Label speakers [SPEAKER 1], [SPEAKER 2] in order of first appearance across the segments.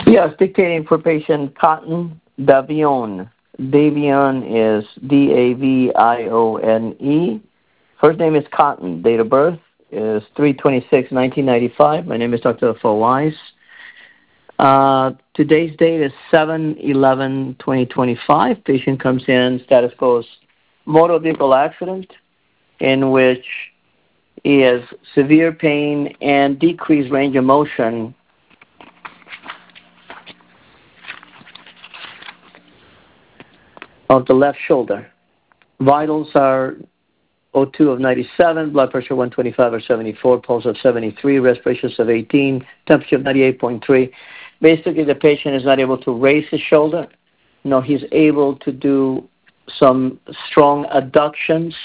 [SPEAKER 1] Yes, dictating for patient Cotton Davion. Davion is Davione. First name is Cotton. Date of birth is 3/26/1995. My name is Dr. Fawais. Today's date is 7/11/2025. Patient comes in, status goes motor vehicle accident in which he has severe pain and decreased range of motion of the left shoulder. Vitals are O2 of 97, blood pressure 125 or 74, pulse of 73, respiration of 18, temperature of 98.3. Basically, the patient is not able to raise his shoulder. No, he's able to do some strong adductions.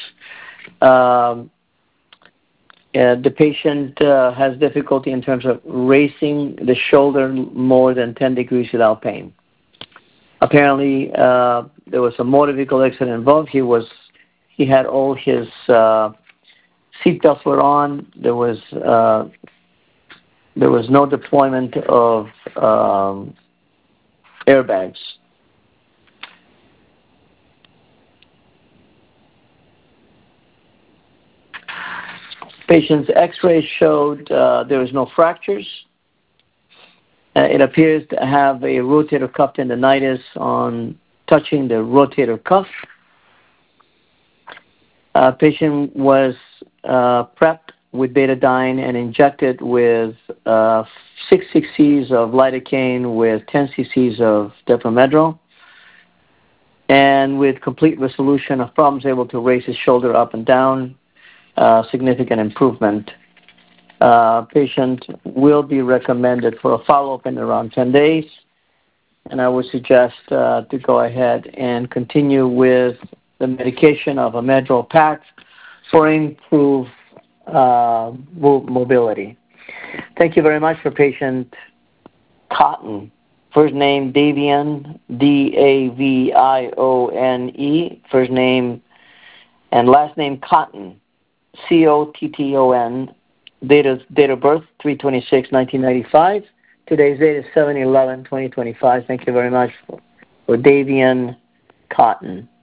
[SPEAKER 1] The patient has difficulty in terms of raising the shoulder more than 10 degrees without pain. Apparently, there was a motor vehicle accident involved. He had all his seatbelts were on. There was no deployment of airbags. Patient's X-ray showed there was no fractures. It appears to have a rotator cuff tendonitis on touching the rotator cuff. Patient was prepped with betadine and injected with 6 cc's of lidocaine with 10 cc's of depomedrol. And with complete resolution of problems, able to raise his shoulder up and down, significant improvement. Patient will be recommended for a follow-up in around 10 days. And I would suggest to go ahead and continue with the medication of Amedrol PAC for improved mobility. Thank you very much for patient Cotton. First name Davion, Davione. First name and last name Cotton, Cotton. Date of birth 3/26/1995. Today's date is 7/11/2025. Thank you very much for Davion Cotton.